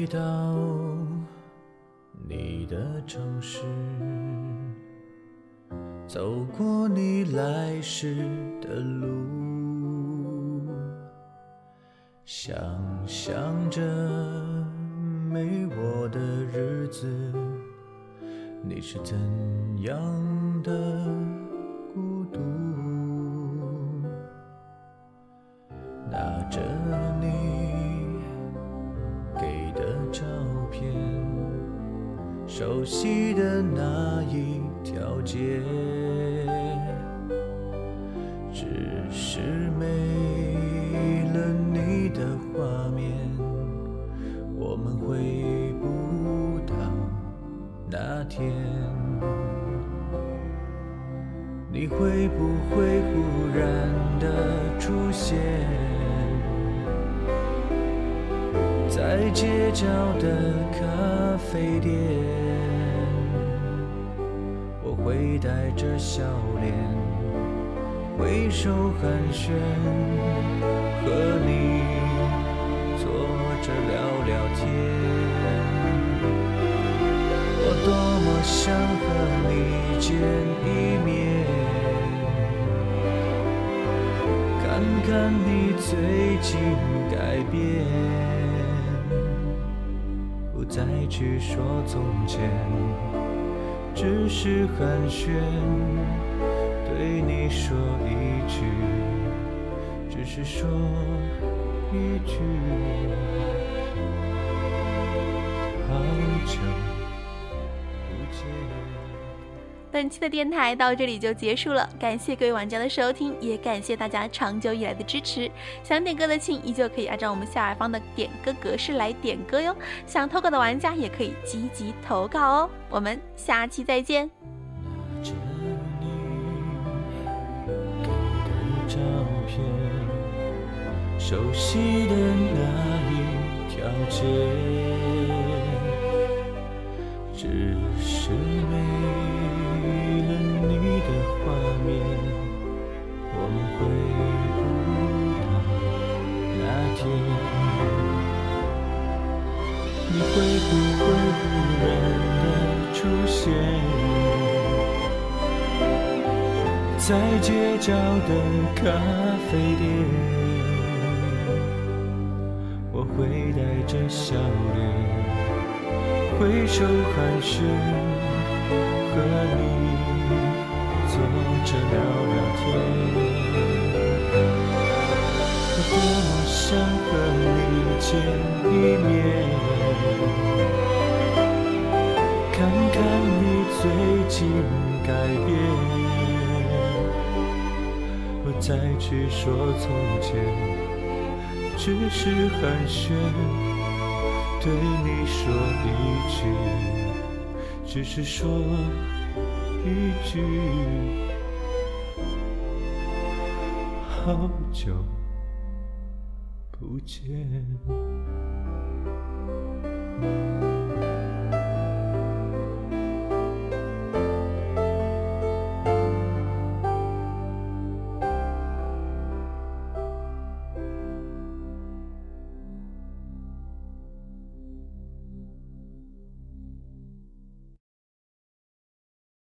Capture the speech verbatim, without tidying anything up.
回到你的城市，走过你来时的路，想象着没我的日子，你是怎样的孤独，拿着你给的照片，熟悉的那一条街，只是没了你的画面，我们回不到那天。你会不会忽然的出现在街角的咖啡店，我会带着笑脸挥手寒暄，和你坐着聊聊天。我多么想和你见一面，看看你最近改变，不再去说从前，只是寒暄，对你说一句，只是说一句，好久不见。 本期的电台到这里就结束了，感谢各位玩家的收听，也感谢大家长久以来的支持。想点歌的亲依旧可以按照我们下方的点歌格式来点歌哟，想投稿的玩家也可以积极投稿哦。我们下期再见。 拿着你给的照片，熟悉的那一条街，只是没你的画面，我们回不到那天。你会不会忽然的出现在街角的咖啡店，我会带着笑脸挥手寒暄，和你坐着聊聊天。我多么想和你见一面，看看你最近改变，不再去说从前，只是寒暄，对你说一句，只是说一句，好久不见。